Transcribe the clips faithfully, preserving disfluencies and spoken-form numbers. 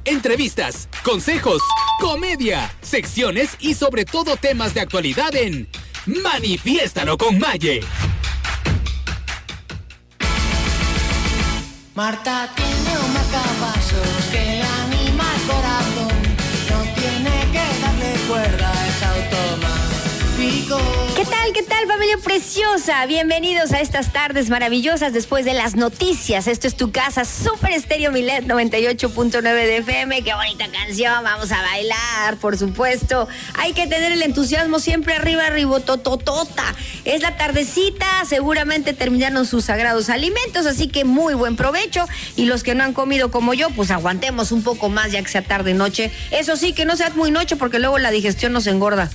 entrevistas, consejos, comedia, secciones y sobre todo temas de actualidad en Manifiéstalo con Maye. Marta tiene un marcapasos que le anima el corazón. No tiene que darle cuerda a ese automático. ¿Qué tal, qué tal, familia preciosa? Bienvenidos a estas tardes maravillosas después de las noticias. Esto es tu casa, Super Estéreo Milet noventa y ocho punto nueve de F M. Qué bonita canción, vamos a bailar, por supuesto. Hay que tener el entusiasmo siempre arriba, arriba, tototota. Es la tardecita, seguramente terminaron sus sagrados alimentos, así que muy buen provecho. Y los que no han comido como yo, pues aguantemos un poco más ya que sea tarde noche. Eso sí, que no sea muy noche porque luego la digestión nos engorda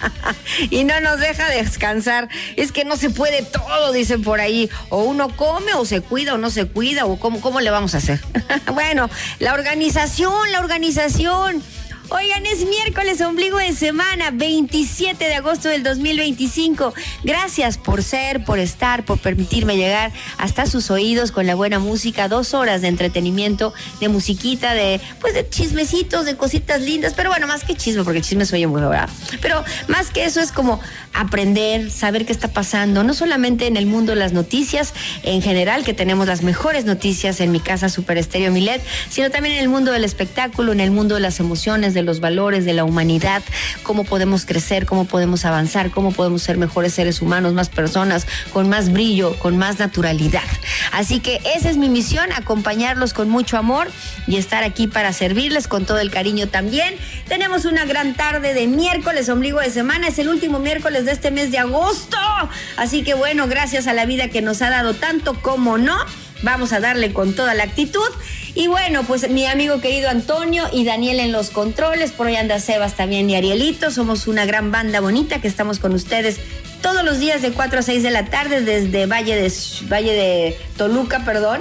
y no nos deja descansar. Es que no se puede todo, dicen por ahí. O uno come, o se cuida, o no se cuida, o cómo, cómo le vamos a hacer. Bueno, la organización, la organización. Oigan, es miércoles, ombligo de semana, veintisiete de agosto del dos mil veinticinco. Gracias por ser, por estar, por permitirme llegar hasta sus oídos con la buena música. Dos horas de entretenimiento, de musiquita, de pues de chismecitos, de cositas lindas. Pero bueno, más que chisme, porque el chisme se oye muy bravo. Pero más que eso es como aprender, saber qué está pasando. No solamente en el mundo de las noticias en general, que tenemos las mejores noticias en mi casa Super Estéreo Milet, sino también en el mundo del espectáculo, en el mundo de las emociones, de los valores, de la humanidad, cómo podemos crecer, cómo podemos avanzar, cómo podemos ser mejores seres humanos, más personas, con más brillo, con más naturalidad. Así que esa es mi misión, acompañarlos con mucho amor y estar aquí para servirles con todo el cariño también. Tenemos una gran tarde de miércoles, ombligo de semana, es el último miércoles de este mes de agosto, así que bueno, gracias a la vida que nos ha dado tanto, como no, vamos a darle con toda la actitud. Y bueno, pues mi amigo querido Antonio y Daniel en los controles, por ahí anda Sebas también y Arielito, somos una gran banda bonita que estamos con ustedes todos los días de cuatro a seis de la tarde desde Valle de, Valle de Toluca, perdón,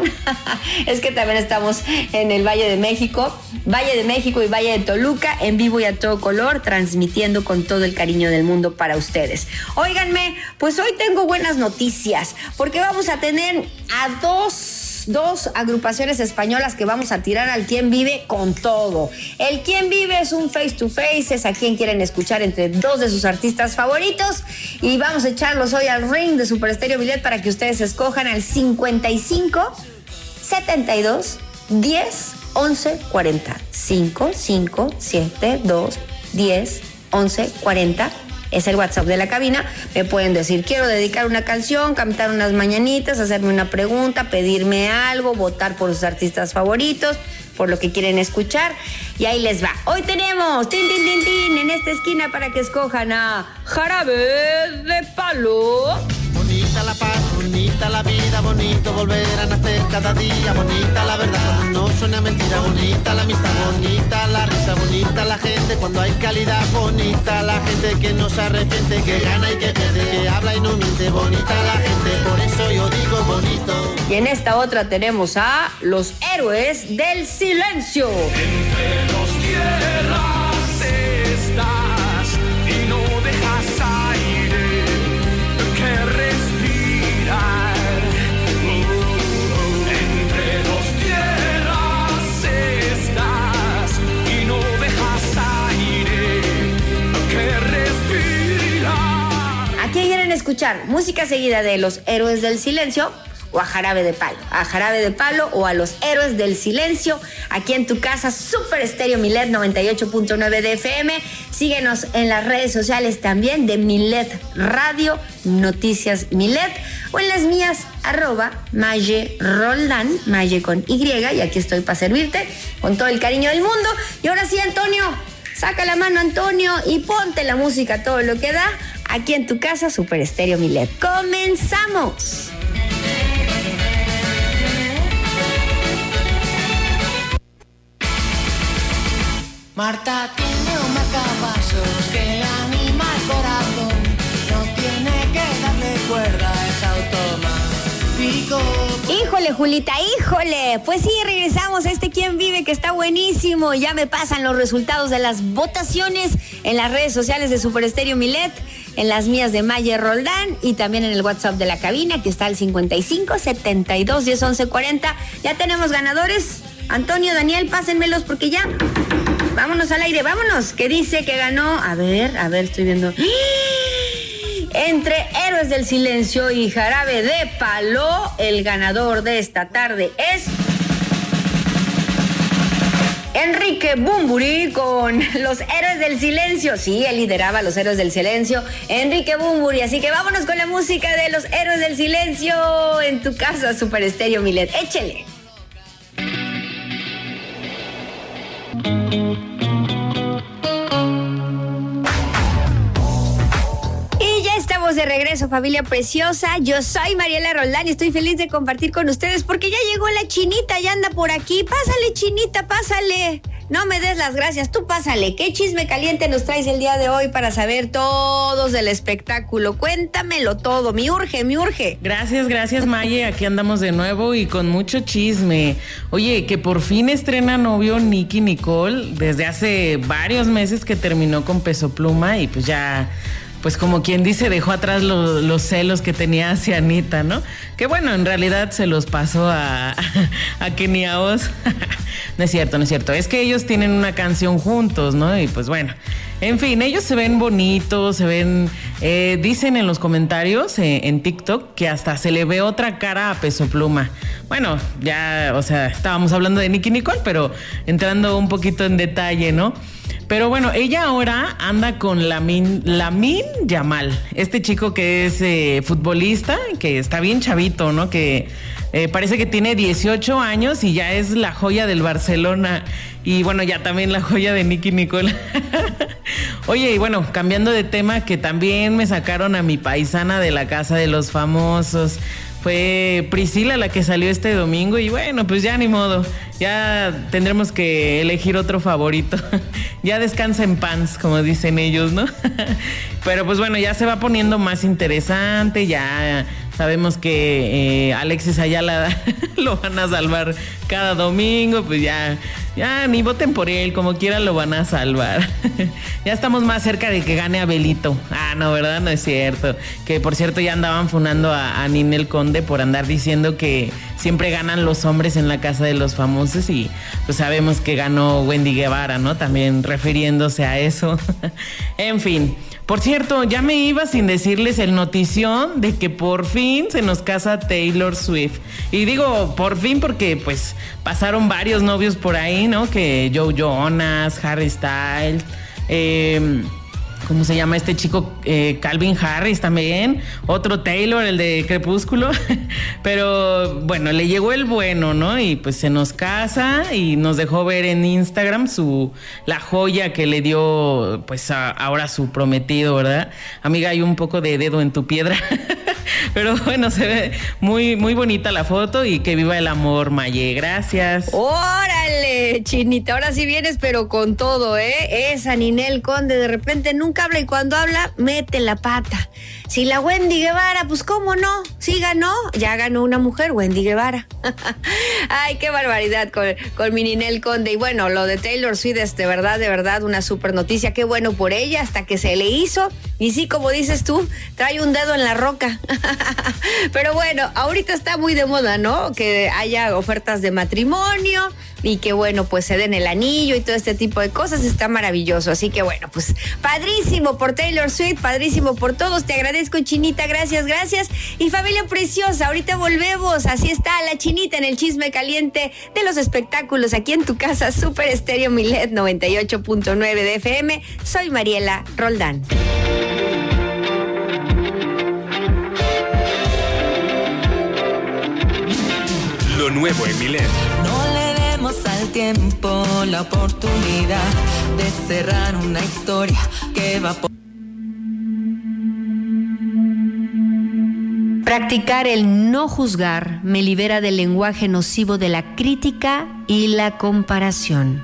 es que también estamos en el Valle de México, Valle de México y Valle de Toluca, en vivo y a todo color, transmitiendo con todo el cariño del mundo para ustedes. Óiganme, pues hoy tengo buenas noticias, porque vamos a tener a dos... dos agrupaciones españolas que vamos a tirar al Quién Vive con todo. El Quién Vive es un face to face, es a quien quieren escuchar entre dos de sus artistas favoritos y vamos a echarlos hoy al ring de Super Estéreo Milet para que ustedes escojan al cincuenta y cinco, setenta y dos, diez, once, cuarenta. cinco, cinco, siete, dos, diez, once, cuarenta. Es el WhatsApp de la cabina. Me pueden decir, quiero dedicar una canción, cantar unas mañanitas, hacerme una pregunta, pedirme algo, votar por sus artistas favoritos, por lo que quieren escuchar. Y ahí les va. Hoy tenemos, tin, tin, tin, tin, en esta esquina para que escojan a Jarabe de Palo. Bonita la paz, bonita la vida, bonito volver a nacer cada día, bonita la verdad cuando no suena mentira, bonita la amistad, bonita la risa, bonita la gente cuando hay calidad, bonita la gente que no se arrepiente, que gana y que pierde, que habla y no miente, bonita la gente, por eso yo digo bonito. Y en esta otra tenemos a los Héroes del Silencio. Entre dos tierras estás y no dejas aire que respirar. Entre dos tierras estás y no dejas aire que respirar. ¿A quién quieren escuchar? Música seguida de los Héroes del Silencio o a Jarabe de Palo, a Jarabe de Palo o a los Héroes del Silencio, aquí en tu casa, Super Estéreo Milet noventa y ocho punto nueve de F M. Síguenos en las redes sociales también de Milet Radio, Noticias Milet, o en las mías, arroba Maye Roldán, Maye con Y, y aquí estoy para servirte con todo el cariño del mundo. Y ahora sí, Antonio, saca la mano, Antonio, y ponte la música todo lo que da, aquí en tu casa, Super Estéreo Milet. ¡Comenzamos! Marta tiene un marcapasos que le anima el corazón. No tiene que darle cuerda a ese automático. Híjole, Julita, híjole. Pues sí, regresamos a este Quién Vive, que está buenísimo. Ya me pasan los resultados de las votaciones en las redes sociales de Super Estéreo Milet, en las mías de Maye Roldán y también en el WhatsApp de la cabina, que está al cincuenta y cinco, setenta y dos, diez, once, cuarenta. ¿Ya tenemos ganadores? Antonio, Daniel, pásenmelos porque ya. Vámonos al aire, vámonos. ¿Qué dice que ganó? A ver, a ver, estoy viendo. Entre Héroes del Silencio y Jarabe de Palo, el ganador de esta tarde es Enrique Bunbury con los Héroes del Silencio. Sí, él lideraba a los Héroes del Silencio, Enrique Bunbury. Así que vámonos con la música de los Héroes del Silencio en tu casa, Super Estéreo Milet. Échele. Estamos de regreso, familia preciosa. Yo soy Mariela Roldán y estoy feliz de compartir con ustedes porque ya llegó la Chinita, ya anda por aquí. Pásale, Chinita, pásale. No me des las gracias, tú pásale. ¿Qué chisme caliente nos traes el día de hoy para saber todos del espectáculo? Cuéntamelo todo, me urge, me urge. Gracias, gracias, Maye. Aquí andamos de nuevo y con mucho chisme. Oye, que por fin estrena novio Nicky Nicole desde hace varios meses que terminó con Peso Pluma y pues ya... pues como quien dice, dejó atrás lo, los celos que tenía hacia Anita, ¿no? Que bueno, en realidad se los pasó a, a Kenia Oz. No es cierto, no es cierto. Es que ellos tienen una canción juntos, ¿no? Y pues bueno, en fin, ellos se ven bonitos, se ven... Eh, dicen en los comentarios eh, en TikTok que hasta se le ve otra cara a Peso Pluma. Bueno, ya, o sea, estábamos hablando de Nicky Nicole, pero entrando un poquito en detalle, ¿no? Pero bueno, ella ahora anda con Lamin, Lamin Yamal, este chico que es eh, futbolista, que está bien chavito, ¿no? Que eh, parece que tiene dieciocho años y ya es la joya del Barcelona. Y bueno, ya también la joya de Nicky Nicole. Oye, y bueno, cambiando de tema, que también me sacaron a mi paisana de la Casa de los Famosos. Fue Priscila la que salió este domingo y bueno, pues ya ni modo, ya tendremos que elegir otro favorito. Ya descansa en paz, como dicen ellos, ¿no? Pero pues bueno, ya se va poniendo más interesante, ya sabemos que eh, Alexis Ayala lo van a salvar cada domingo, pues ya, ya ni voten por él, como quiera lo van a salvar. Ya estamos más cerca de que gane Abelito. Ah, no, ¿verdad? No es cierto. Que por cierto ya andaban funando a, a Ninel Conde por andar diciendo que siempre ganan los hombres en la Casa de los Famosos y pues sabemos que ganó Wendy Guevara, ¿no? También refiriéndose a eso. En fin. Por cierto, ya me iba sin decirles el notición de que por fin se nos casa Taylor Swift. Y digo por fin porque pues pasaron varios novios por ahí, ¿no? Que Joe Jonas, Harry Styles, eh... ¿cómo se llama este chico? Eh, Calvin Harris también. Otro Taylor, el de Crepúsculo. Pero bueno, le llegó el bueno, ¿no? Y pues se nos casa y nos dejó ver en Instagram su la joya que le dio pues a, ahora su prometido, ¿verdad? Amiga, hay un poco de dedo en tu piedra. Pero bueno, se ve muy, muy bonita la foto y que viva el amor, Maye. Gracias. ¡Órale, Chinita! Ahora sí vienes, pero con todo, ¿eh? Esa Ninel Conde de repente nunca habla y cuando habla, mete la pata. Si la Wendy Guevara, pues cómo no, sí ganó, ya ganó una mujer, Wendy Guevara. Ay, qué barbaridad con, con mi Ninel Conde. Y bueno, lo de Taylor Swift es de verdad, de verdad una super noticia. Qué bueno por ella, hasta que se le hizo. Y sí, como dices tú, trae un dedo en la roca. Pero bueno, ahorita está muy de moda, ¿no? Que haya ofertas de matrimonio y que bueno, pues se den el anillo y todo este tipo de cosas, está maravilloso. Así que bueno, pues padrísimo por Taylor Swift, padrísimo por todos. Te agradezco, Chinita, gracias, gracias. Y familia preciosa, ahorita volvemos. Así está la Chinita en el chisme caliente de los espectáculos aquí en tu casa, Super Estéreo Milet noventa y ocho punto nueve de F M. Soy Mariela Roldán. Lo nuevo en Milet. No le demos al tiempo la oportunidad de cerrar una historia que va por... Practicar el no juzgar me libera del lenguaje nocivo de la crítica y la comparación.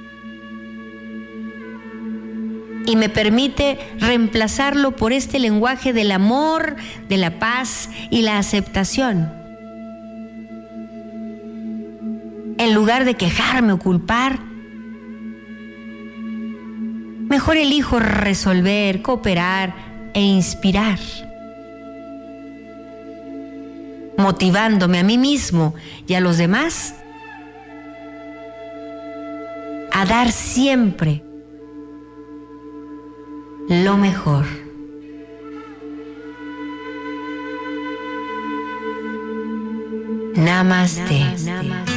Y me permite reemplazarlo por este lenguaje del amor, de la paz y la aceptación. En lugar de quejarme o culpar, mejor elijo resolver, cooperar e inspirar, motivándome a mí mismo y a los demás a dar siempre lo mejor. Namaste. Namaste.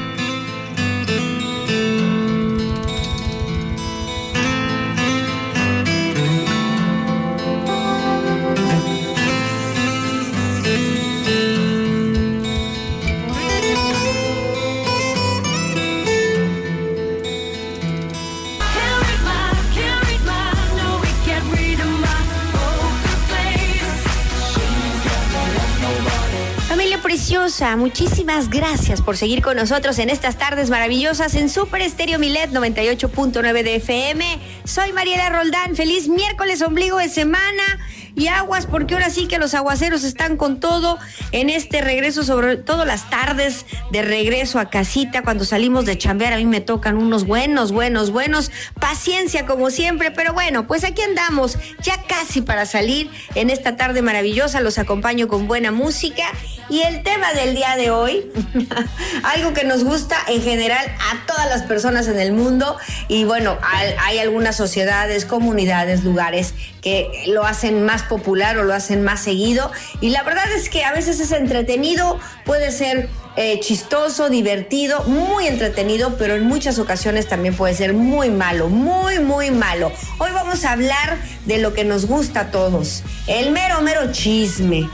Preciosa, muchísimas gracias por seguir con nosotros en estas tardes maravillosas en Super Estéreo Milet noventa y ocho punto nueve de F M. Soy Mariela Roldán, feliz miércoles, ombligo de semana. Y aguas, porque ahora sí que los aguaceros están con todo en este regreso, sobre todo las tardes de regreso a casita, cuando salimos de chambear. A mí me tocan unos buenos, buenos, buenos. Paciencia como siempre, pero bueno, pues aquí andamos, ya casi para salir en esta tarde maravillosa. Los acompaño con buena música. Y el tema del día de hoy, algo que nos gusta en general a todas las personas en el mundo. Y bueno, hay algunas sociedades, comunidades, lugares que lo hacen más popular o lo hacen más seguido, y la verdad es que a veces es entretenido, puede ser eh, chistoso, divertido, muy entretenido, pero en muchas ocasiones también puede ser muy malo, muy, muy malo. Hoy vamos a hablar de lo que nos gusta a todos, el mero, mero chisme.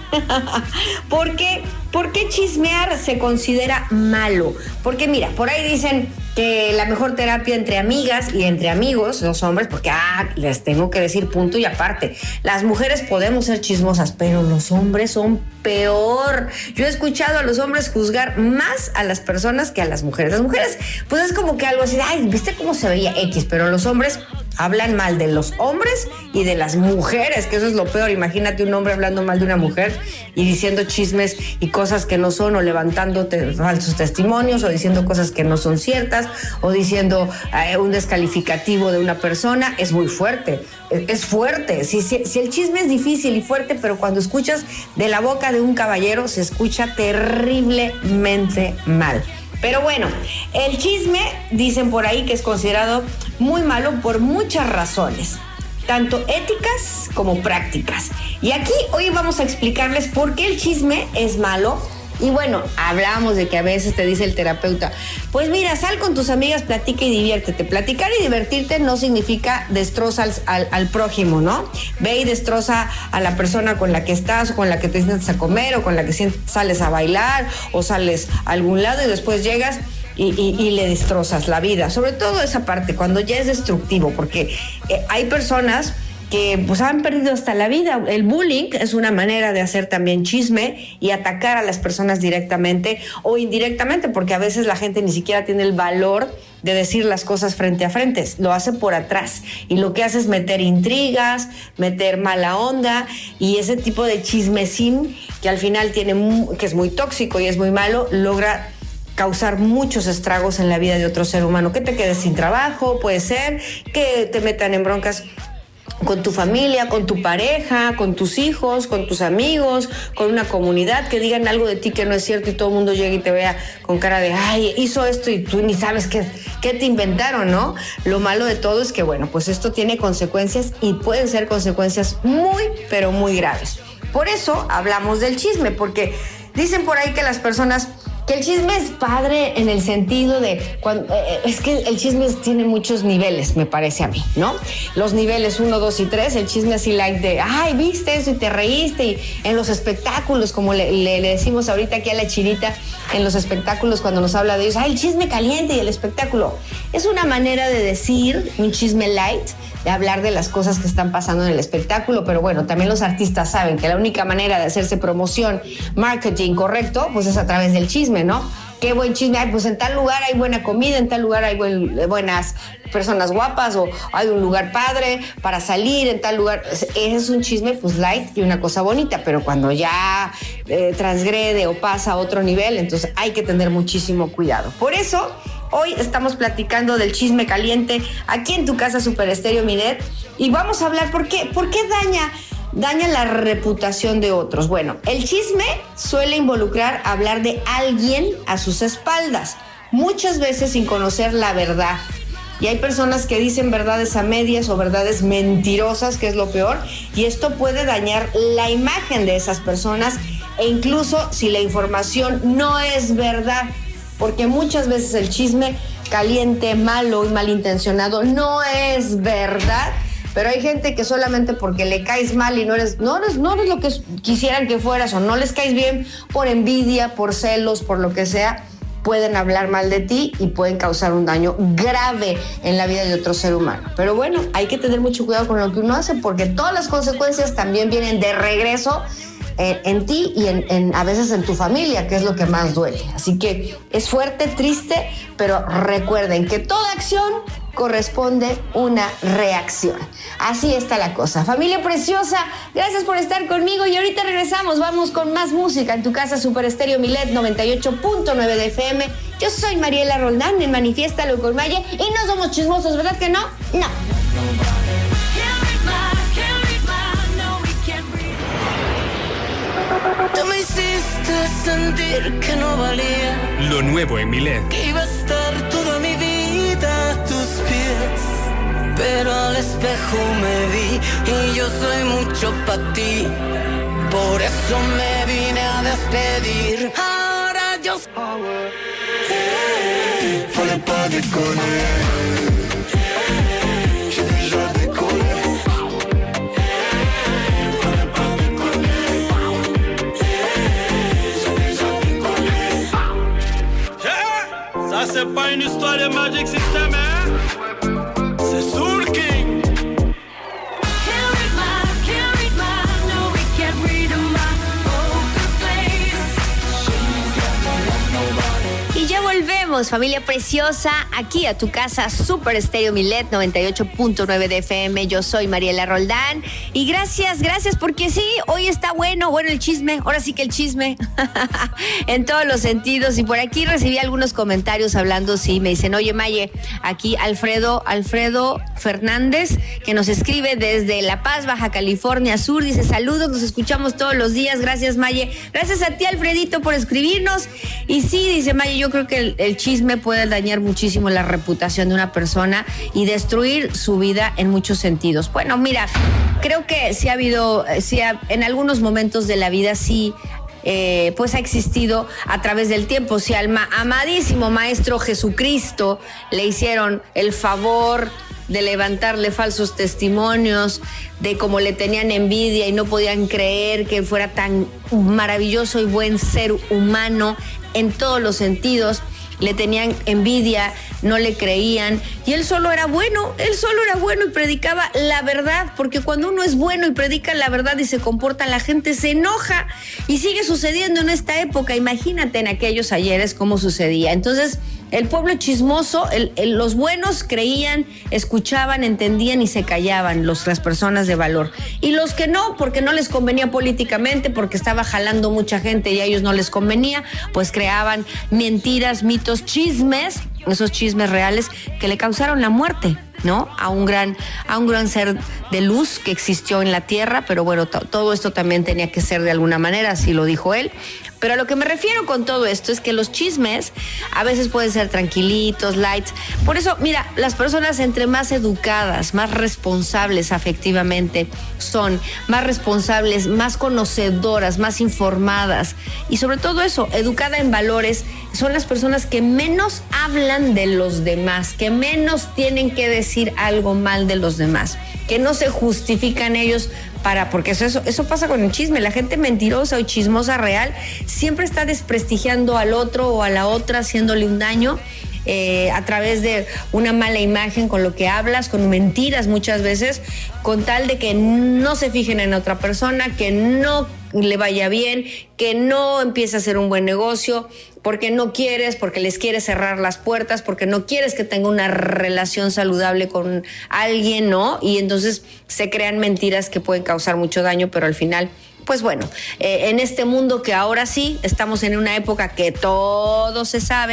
¿Por qué? ¿Por qué chismear se considera malo? Porque mira, por ahí dicen que la mejor terapia entre amigas y entre amigos, los hombres, porque ah, les tengo que decir punto y aparte, las mujeres podemos ser chismosas, pero los hombres son peor. Yo he escuchado a los hombres juzgar más a las personas que a las mujeres. Las mujeres, pues es como que algo así, ay, ¿viste cómo se veía X? Pero los hombres hablan mal de los hombres y de las mujeres, que eso es lo peor. Imagínate un hombre hablando mal de una mujer y diciendo chismes y cosas que no son, o levantando te- falsos testimonios, o diciendo cosas que no son ciertas, o diciendo eh, un descalificativo de una persona. Es muy fuerte, es, es fuerte. Si, si, si el chisme es difícil y fuerte, pero cuando escuchas de la boca de un caballero se escucha terriblemente mal. Pero bueno, el chisme, dicen por ahí que es considerado muy malo por muchas razones, tanto éticas como prácticas. Y aquí hoy vamos a explicarles por qué el chisme es malo. Y bueno, hablamos de que a veces te dice el terapeuta, pues mira, sal con tus amigas, platica y diviértete. Platicar y divertirte no significa destroza al, al, al prójimo, ¿no? Ve y destroza a la persona con la que estás, o con la que te sientas a comer, o con la que sales a bailar, o sales a algún lado y después llegas y, y, y le destrozas la vida. Sobre todo esa parte, cuando ya es destructivo, porque eh, hay personas que pues han perdido hasta la vida. El bullying es una manera de hacer también chisme y atacar a las personas directamente o indirectamente, porque a veces la gente ni siquiera tiene el valor de decir las cosas frente a frente, lo hace por atrás, y lo que hace es meter intrigas, meter mala onda, y ese tipo de chismecín que al final tiene, que es muy tóxico y es muy malo, logra causar muchos estragos en la vida de otro ser humano. Que te quedes sin trabajo, puede ser, que te metan en broncas con tu familia, con tu pareja, con tus hijos, con tus amigos, con una comunidad, que digan algo de ti que no es cierto y todo el mundo llegue y te vea con cara de, ay, hizo esto y tú ni sabes qué, qué te inventaron, ¿no? Lo malo de todo es que, bueno, pues esto tiene consecuencias, y pueden ser consecuencias muy, pero muy graves. Por eso hablamos del chisme, porque dicen por ahí que las personas, que el chisme es padre en el sentido de, cuando, eh, es que el chisme tiene muchos niveles, me parece a mí, ¿no? Los niveles uno, dos y tres, el chisme así like de, ay, viste eso y te reíste, y en los espectáculos, como le, le, le decimos ahorita aquí a la Chinita, en los espectáculos cuando nos habla de ellos, ay, el chisme caliente y el espectáculo. Es una manera de decir, un chisme light, de hablar de las cosas que están pasando en el espectáculo, pero bueno, también los artistas saben que la única manera de hacerse promoción, marketing correcto, pues es a través del chisme, ¿no? Qué buen chisme, ay, pues en tal lugar hay buena comida, en tal lugar hay buen, buenas personas guapas, o hay un lugar padre para salir, en tal lugar. Ese es un chisme pues light y una cosa bonita, pero cuando ya eh, transgrede o pasa a otro nivel, entonces hay que tener muchísimo cuidado. Por eso hoy estamos platicando del chisme caliente aquí en tu casa Super Estéreo Milet, y vamos a hablar por qué, por qué daña, daña la reputación de otros. Bueno, el chisme suele involucrar hablar de alguien a sus espaldas, muchas veces sin conocer la verdad. Y hay personas que dicen verdades a medias o verdades mentirosas, que es lo peor, y esto puede dañar la imagen de esas personas, e incluso si la información no es verdad, porque muchas veces el chisme caliente, malo y malintencionado no es verdad, pero hay gente que solamente porque le caes mal y no eres, no eres, no eres lo que quisieran que fueras, o no les caes bien por envidia, por celos, por lo que sea, pueden hablar mal de ti y pueden causar un daño grave en la vida de otro ser humano. Pero bueno, hay que tener mucho cuidado con lo que uno hace, porque todas las consecuencias también vienen de regreso en, en ti y en, en, a veces en tu familia, que es lo que más duele. Así que es fuerte, triste, pero recuerden que toda acción corresponde una reacción. Así está la cosa. Familia preciosa, gracias por estar conmigo y ahorita regresamos. Vamos con más música en tu casa Super Estéreo Milet noventa y ocho punto nueve de F M. Yo soy Mariela Roldán en Manifiéstalo con Maye y no somos chismosos, ¿verdad que no? No. Tú me hiciste sentir que no valía, Lo nuevo en Milet. que iba a estar toda mi vida a tus pies, pero al espejo me vi y yo soy mucho para ti, por eso me vine a despedir. Ahora yo Fallait pas déconner. J'ai déjà décollé. Fallait pas déconner. J'ai déjà décollé. Ça c'est pas une histoire de Magic System, hein? C'est Soul King. Y ya volvemos, familia preciosa, aquí a tu casa Super Estéreo Milet noventa y ocho punto nueve de F M. Yo soy Mariela Roldán y gracias, gracias porque sí, hoy está bueno, bueno el chisme, ahora sí que el chisme en todos los sentidos. Y por aquí recibí algunos comentarios hablando, sí, me dicen, oye Maye, aquí Alfredo, Alfredo Fernández, que nos escribe desde La Paz, Baja California Sur, dice saludos, nos escuchamos todos los días, gracias Maye, gracias a ti Alfredito por escribirnos. Y sí, dice Maye, yo creo que el, el chisme puede dañar muchísimo la reputación de una persona y destruir su vida en muchos sentidos. Bueno, mira, creo que sí ha habido, sí ha, en algunos momentos de la vida sí, eh, pues ha existido a través del tiempo. Si al ma- amadísimo Maestro Jesucristo le hicieron el favor de levantarle falsos testimonios, de cómo le tenían envidia y no podían creer que fuera tan maravilloso y buen ser humano en todos los sentidos, le tenían envidia, no le creían, y él solo era bueno, él solo era bueno y predicaba la verdad, porque cuando uno es bueno y predica la verdad y se comporta, la gente se enoja, y sigue sucediendo en esta época. Imagínate en aquellos ayeres cómo sucedía. Entonces, el pueblo chismoso, el, el, los buenos creían, escuchaban, entendían y se callaban, los, las personas de valor. Y los que no, porque no les convenía políticamente, porque estaba jalando mucha gente y a ellos no les convenía, pues creaban mentiras, mitos, chismes, esos chismes reales que le causaron la muerte, ¿no? A un gran, a un gran ser de luz que existió en la tierra, pero bueno, to- todo esto también tenía que ser de alguna manera, así lo dijo él. Pero a lo que me refiero con todo esto es que los chismes a veces pueden ser tranquilitos, lights. Por eso, mira, las personas entre más educadas, más responsables afectivamente son, más responsables, más conocedoras, más informadas y sobre todo eso, educada en valores, son las personas que menos hablan de los demás, que menos tienen que decir algo mal de los demás, que no se justifican ellos para, porque eso, eso, eso pasa con el chisme. La gente mentirosa o chismosa real siempre está desprestigiando al otro o a la otra, haciéndole un daño eh, a través de una mala imagen, con lo que hablas, con mentiras muchas veces, con tal de que no se fijen en otra persona, que no le vaya bien, que no empiece a hacer un buen negocio, porque no quieres, porque les quieres cerrar las puertas, porque no quieres que tenga una relación saludable con alguien, ¿no? Y entonces se crean mentiras que pueden causar mucho daño, pero al final, pues bueno, eh, en este mundo que ahora sí, estamos en una época que todo se sabe,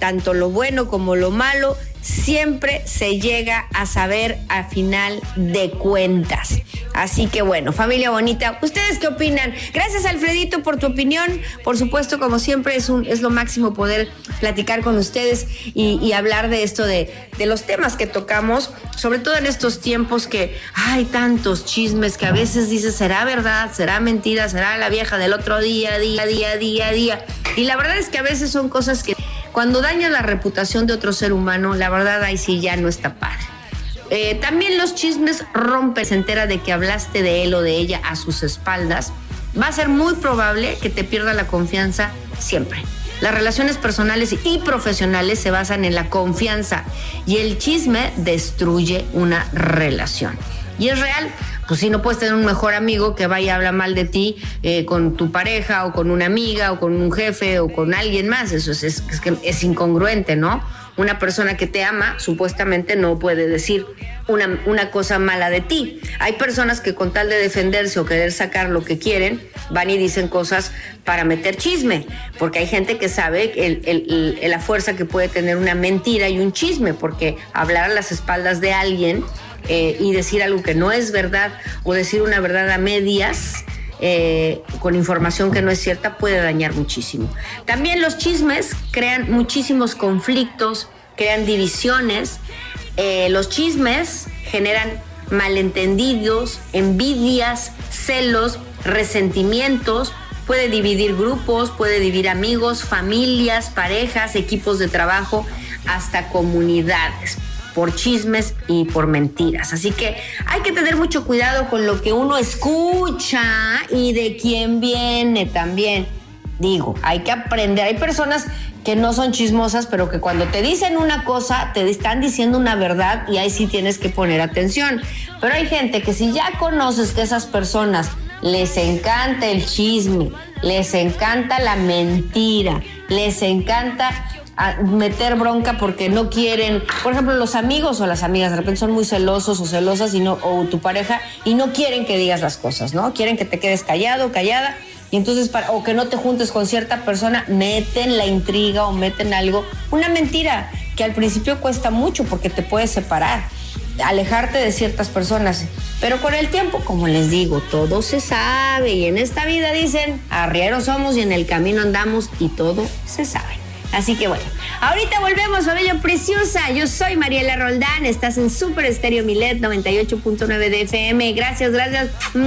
tanto lo bueno como lo malo, siempre se llega a saber a final de cuentas. Así que bueno, familia bonita, ¿ustedes qué opinan? Gracias, Alfredito, por tu opinión. Por supuesto, como siempre, es un es lo máximo poder platicar con ustedes y, y hablar de esto, de, de los temas que tocamos, sobre todo en estos tiempos que hay tantos chismes que a veces dices, ¿será verdad? ¿Será mentira? ¿Será la vieja del otro día, día, día, día, día? Y la verdad es que a veces son cosas que cuando daña la reputación de otro ser humano, la verdad ahí sí ya no está padre. Eh, también los chismes rompen, se entera de que hablaste de él o de ella a sus espaldas. Va a ser muy probable que te pierda la confianza siempre. Las relaciones personales y profesionales se basan en la confianza y el chisme destruye una relación. Y es real. Pues si no puedes tener un mejor amigo que vaya a hablar mal de ti eh, con tu pareja o con una amiga o con un jefe o con alguien más. Eso es, es, es, que es incongruente, ¿no? Una persona que te ama supuestamente no puede decir una, una cosa mala de ti. Hay personas que con tal de defenderse o querer sacar lo que quieren, van y dicen cosas para meter chisme, porque hay gente que sabe el, el, el, la fuerza que puede tener una mentira y un chisme, porque hablar a las espaldas de alguien Eh, y decir algo que no es verdad o decir una verdad a medias eh, con información que no es cierta puede dañar muchísimo. También los chismes crean muchísimos conflictos, crean divisiones. Eh, los chismes generan malentendidos, envidias, celos, resentimientos. Puede dividir grupos, puede dividir amigos, familias, parejas, equipos de trabajo, hasta comunidades, por chismes y por mentiras. Así que hay que tener mucho cuidado con lo que uno escucha y de quién viene también. Digo, hay que aprender. Hay personas que no son chismosas, pero que cuando te dicen una cosa, te están diciendo una verdad y ahí sí tienes que poner atención. Pero hay gente que si ya conoces que esas personas les encanta el chisme, les encanta la mentira, les encanta a meter bronca porque no quieren, por ejemplo, los amigos o las amigas de repente son muy celosos o celosas y no, o tu pareja, y no quieren que digas las cosas, ¿no? Quieren que te quedes callado, callada, y entonces para, o que no te juntes con cierta persona, meten la intriga o meten algo, una mentira que al principio cuesta mucho porque te puedes separar, alejarte de ciertas personas, pero con el tiempo, como les digo, todo se sabe, y en esta vida dicen, arrieros somos y en el camino andamos y todo se sabe. Así que bueno, ahorita volvemos, familia preciosa. Yo soy Mariela Roldán, estás en Super Estéreo Milet noventa y ocho punto nueve de F M. Gracias, gracias.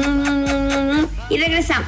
Y regresamos.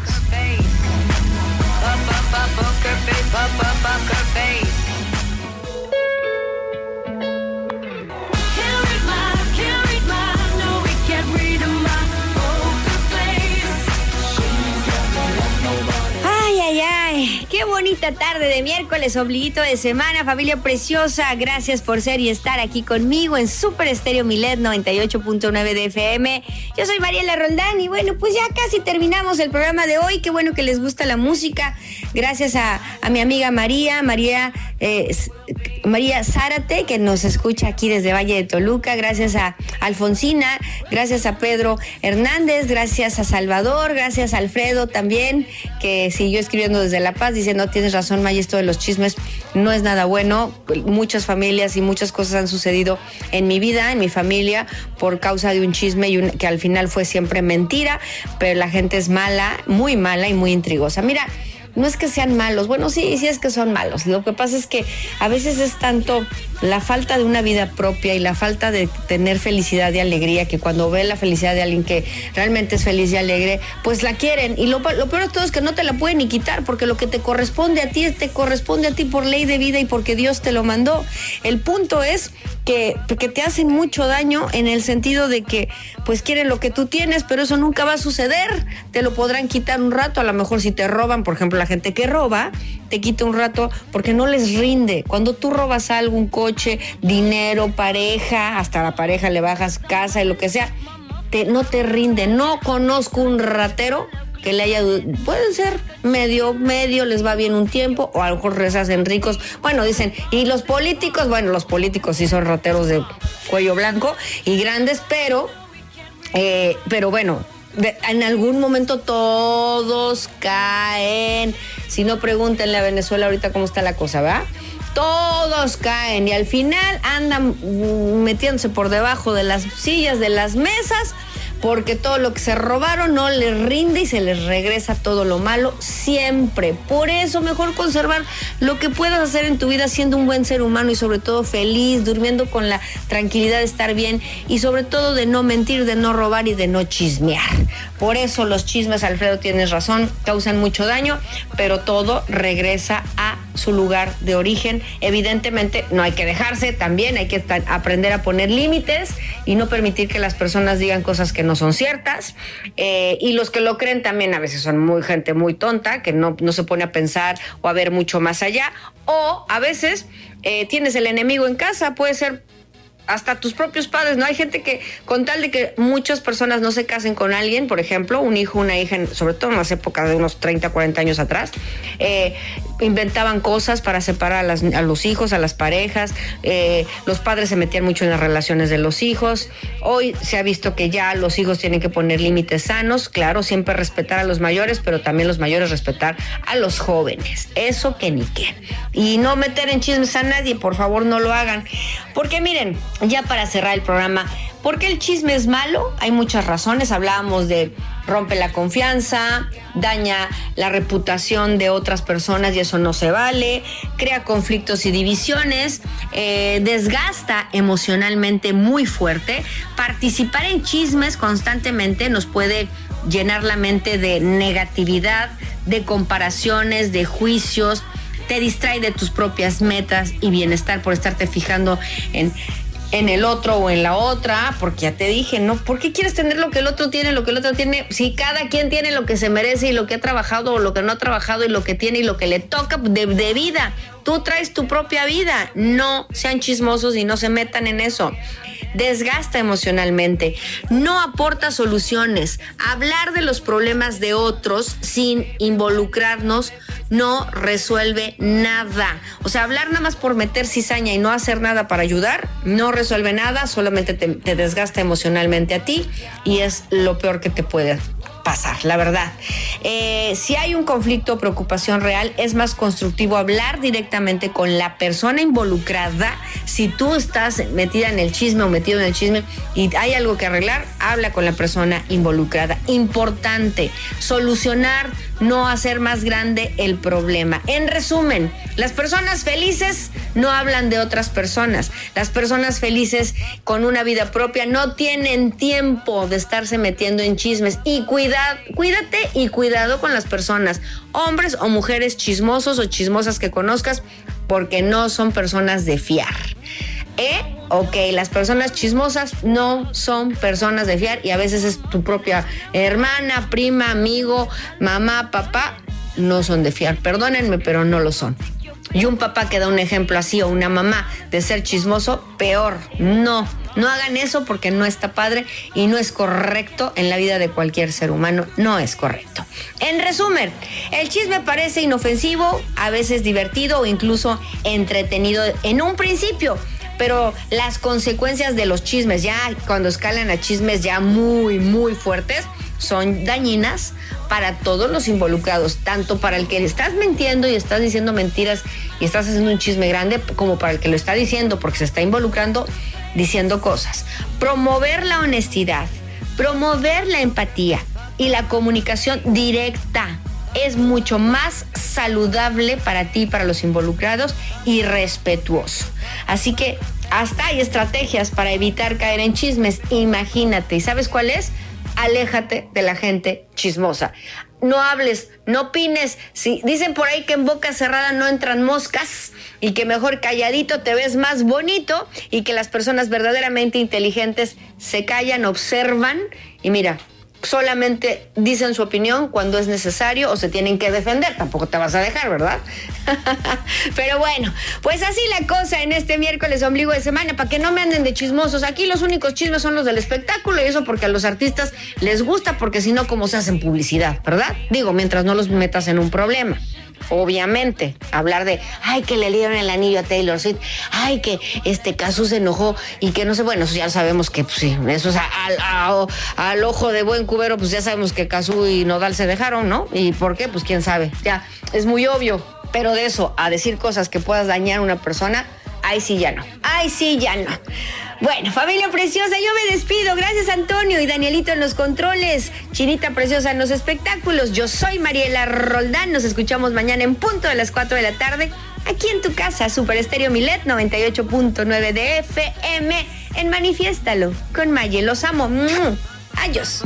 Ay, ay, qué bonita tarde de miércoles, ombliguito de semana, familia preciosa. Gracias por ser y estar aquí conmigo en Super Estéreo Milet noventa y ocho punto nueve de F M. Yo soy Mariela Roldán y bueno, pues ya casi terminamos el programa de hoy. Qué bueno que les gusta la música. Gracias a, a mi amiga María, María, eh, María Zárate, que nos escucha aquí desde Valle de Toluca. Gracias a Alfonsina, gracias a Pedro Hernández, gracias a Salvador, gracias a Alfredo también, que siguió escribiendo desde La Paz, dice, no tienes razón, May, esto de los chismes no es nada bueno. Muchas familias y muchas cosas han sucedido en mi vida, en mi familia, por causa de un chisme y un, que al final fue siempre mentira, pero la gente es mala, muy mala y muy intrigosa. Mira, no es que sean malos, bueno, sí, sí es que son malos. Lo que pasa es que a veces es tanto la falta de una vida propia y la falta de tener felicidad y alegría, que cuando ve la felicidad de alguien que realmente es feliz y alegre, pues la quieren. Y lo, lo peor de todo es que no te la pueden ni quitar, porque lo que te corresponde a ti, te corresponde a ti por ley de vida y porque Dios te lo mandó. El punto es que, que te hacen mucho daño en el sentido de que pues quieren lo que tú tienes, pero eso nunca va a suceder. Te lo podrán quitar un rato, a lo mejor si te roban, por ejemplo, la gente que roba, te quita un rato porque no les rinde. Cuando tú robas algo, un coche, dinero, pareja, hasta a la pareja le bajas casa y lo que sea, te, no te rinde. No conozco un ratero que le haya, pueden ser medio, medio, les va bien un tiempo, o a lo mejor les hacen ricos. Bueno, dicen, y los políticos, bueno, los políticos sí son rateros de cuello blanco y grandes, pero, eh, pero bueno, De, en algún momento todos caen. Si no, pregúntenle a Venezuela ahorita cómo está la cosa, ¿verdad? todos caen y al final andan metiéndose por debajo de las sillas, de las mesas, porque todo lo que se robaron no les rinde y se les regresa todo lo malo siempre. Por eso mejor conservar lo que puedas hacer en tu vida siendo un buen ser humano y sobre todo feliz, durmiendo con la tranquilidad de estar bien y sobre todo de no mentir, de no robar y de no chismear. Por eso los chismes, Alfredo, tienes razón, causan mucho daño, pero todo regresa a su lugar de origen. Evidentemente no hay que dejarse, también hay que aprender a poner límites y no permitir que las personas digan cosas que no son ciertas, eh, y los que lo creen también a veces son muy gente muy tonta, que no, no se pone a pensar o a ver mucho más allá, o a veces eh, tienes el enemigo en casa, puede ser hasta tus propios padres, ¿no? Hay gente que, con tal de que muchas personas no se casen con alguien, por ejemplo, un hijo, una hija, sobre todo en las épocas de unos treinta, cuarenta años atrás, eh, inventaban cosas para separar a, las, a los hijos, a las parejas, eh, los padres se metían mucho en las relaciones de los hijos. Hoy se ha visto que ya los hijos tienen que poner límites sanos, claro, siempre respetar a los mayores, pero también los mayores respetar a los jóvenes, eso que ni qué. Y no meter en chismes a nadie, por favor no lo hagan, porque miren, ya para cerrar el programa, ¿por qué el chisme es malo? Hay muchas razones. Hablábamos de rompe la confianza, daña la reputación de otras personas y eso no se vale, crea conflictos y divisiones, eh, desgasta emocionalmente muy fuerte. Participar en chismes constantemente nos puede llenar la mente de negatividad, de comparaciones, de juicios, te distrae de tus propias metas y bienestar por estarte fijando en... en el otro o en la otra, porque ya te dije, ¿no? ¿Por qué quieres tener lo que el otro tiene, lo que el otro tiene? Si cada quien tiene lo que se merece y lo que ha trabajado o lo que no ha trabajado y lo que tiene y lo que le toca de, de vida. Tú traes tu propia vida. No sean chismosos y no se metan en eso. Desgasta emocionalmente. No aporta soluciones. Hablar de los problemas de otros sin involucrarnos no resuelve nada. O sea, hablar nada más por meter cizaña y no hacer nada para ayudar, no resuelve nada, solamente te, te desgasta emocionalmente a ti y es lo peor que te puede pasar, la verdad. Eh, si hay un conflicto o preocupación real, es más constructivo hablar directamente con la persona involucrada. Si tú estás metida en el chisme o metido en el chisme y hay algo que arreglar, habla con la persona involucrada. Importante, solucionar, no hacer más grande el problema. En resumen, las personas felices no hablan de otras personas. Las personas felices con una vida propia no tienen tiempo de estarse metiendo en chismes. Y cuida, cuídate y cuidado con las personas, hombres o mujeres chismosos o chismosas que conozcas, porque no son personas de fiar. ¿Eh? Ok, las personas chismosas no son personas de fiar y a veces es tu propia hermana, prima, amigo, mamá, papá, no son de fiar. Perdónenme, pero no lo son. Y un papá que da un ejemplo así o una mamá de ser chismoso, peor. No, no hagan eso porque no está padre y no es correcto en la vida de cualquier ser humano. No es correcto. En resumen, el chisme parece inofensivo, a veces divertido o incluso entretenido en un principio. Pero las consecuencias de los chismes, ya cuando escalan a chismes ya muy, muy fuertes, son dañinas para todos los involucrados, tanto para el que le estás mintiendo y estás diciendo mentiras y estás haciendo un chisme grande, como para el que lo está diciendo porque se está involucrando diciendo cosas. Promover la honestidad, promover la empatía y la comunicación directa es mucho más saludable para ti, para los involucrados y respetuoso. Así que hasta hay estrategias para evitar caer en chismes. Imagínate. ¿Y sabes cuál es? Aléjate de la gente chismosa. No hables, no opines. Si dicen por ahí que en boca cerrada no entran moscas y que mejor calladito te ves más bonito y que las personas verdaderamente inteligentes se callan, observan y mira, solamente dicen su opinión cuando es necesario o se tienen que defender. Tampoco te vas a dejar, ¿verdad? Pero bueno, pues así la cosa en este miércoles ombligo de semana, para que no me anden de chismosos. Aquí los únicos chismes son los del espectáculo y eso porque a los artistas les gusta, porque si no, ¿cómo se hacen publicidad, verdad? Digo, mientras no los metas en un problema. Obviamente, hablar de, ay, que le dieron el anillo a Taylor Swift, ay, que este Cazzu se enojó y que no sé, bueno, eso ya sabemos que, pues sí, eso es a, a, a, al ojo de buen cubero, pues ya sabemos que Cazzu y Nodal se dejaron, ¿no? ¿Y por qué? Pues quién sabe, ya, es muy obvio. Pero de eso a decir cosas que puedas dañar a una persona, ay sí ya no, ay sí ya no. Bueno, familia preciosa, yo me despido. Gracias Antonio y Danielito en los controles, Chinita preciosa en los espectáculos. Yo soy Mariela Roldán. Nos escuchamos mañana en punto de las cuatro de la tarde aquí en tu casa, Super Estéreo Milet noventa y ocho punto nueve de F M en Manifiéstalo con Maye. Los amo. Adiós.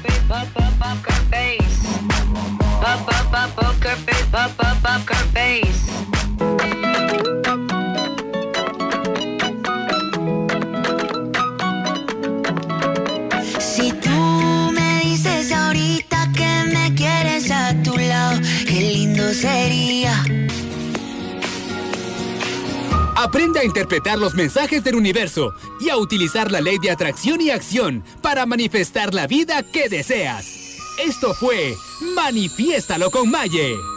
Si tú me dices ahorita que me quieres a tu lado, qué lindo sería. Aprende a interpretar los mensajes del universo y a utilizar la ley de atracción y acción para manifestar la vida que deseas. Esto fue Manifiéstalo con Maye.